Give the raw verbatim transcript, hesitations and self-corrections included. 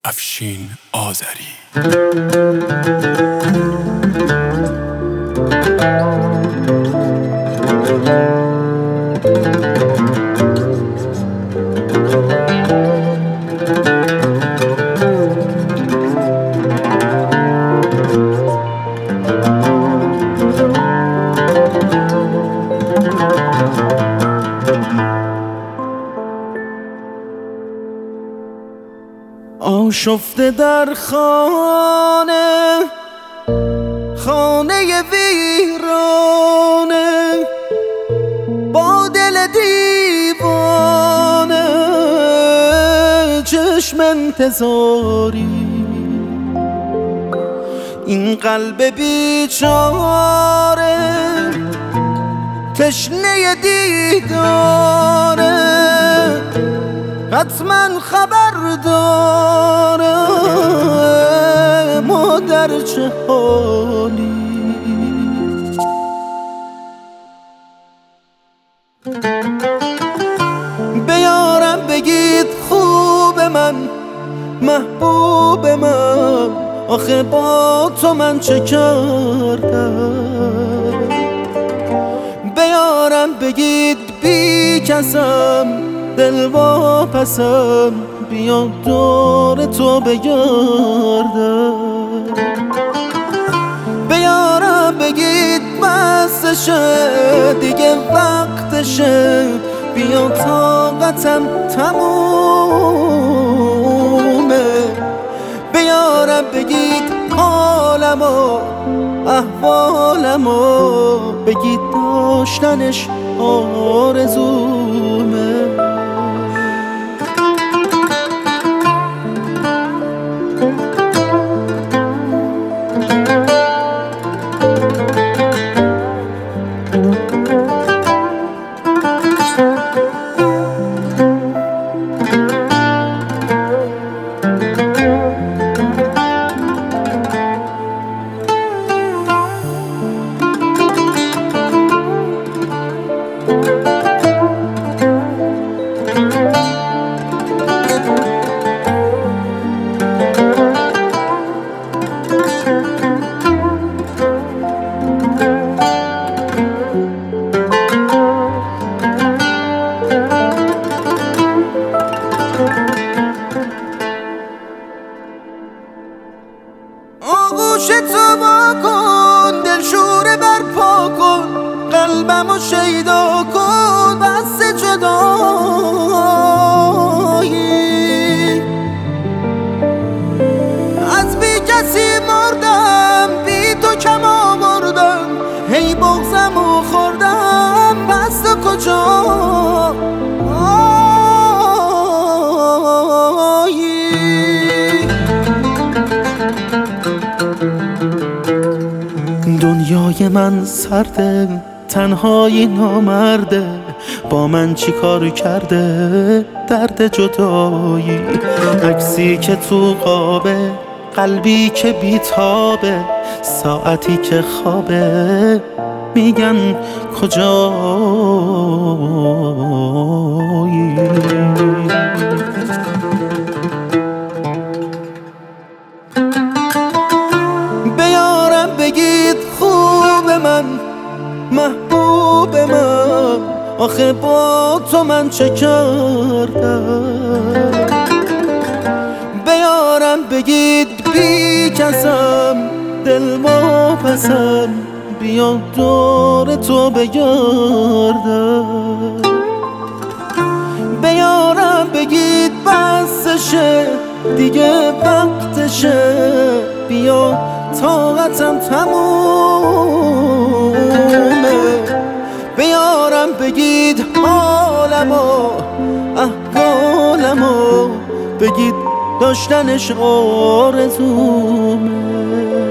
افشین آذری. آشفته در خانه، خانه ویرانه، با دل دیوانه، چشم انتظاری. این قلب بیچاره تشنه دیداره، حتما خبر داره ما در چه حالی. بیارم بگید خوب من، محبوب من، آخه با تو من چه کردم. بیارم بگید بی کسم، دل واپسم، بیا دور تو بگردم. بیارم بگید بسشه، دیگه وقتشه، بیا طاقتم تمومه. بیارم بگید حالمو، احوالمو، بگید داشتنش آرزومه. آغوش تو با کن، دل شوره برپا کن، قلبمو شیدا کن، بس جدایی. از بی کسی مردم، بی تو کم آوردم، هی بغضمو خوردم، بس تو کجا دنیای من سرده، تنهایی نامرده، با من چی کار کرده درد جدایی. عکسی که تو قابه، قلبی که بیتابه، ساعتی که خوابه، میگن کجایی. بیارم بگید خوب من، محبوب من، آخه با تو من چه کردم. بیارم بگید بی کسم، دل واپسم، بیا دور تو بگردم. بیارم بگید بسشه، دیگه وقتشه، بیا طاقتم تمومه. بیارم بگید حالمو، احوالمو، بگید داشتنش آرزومه.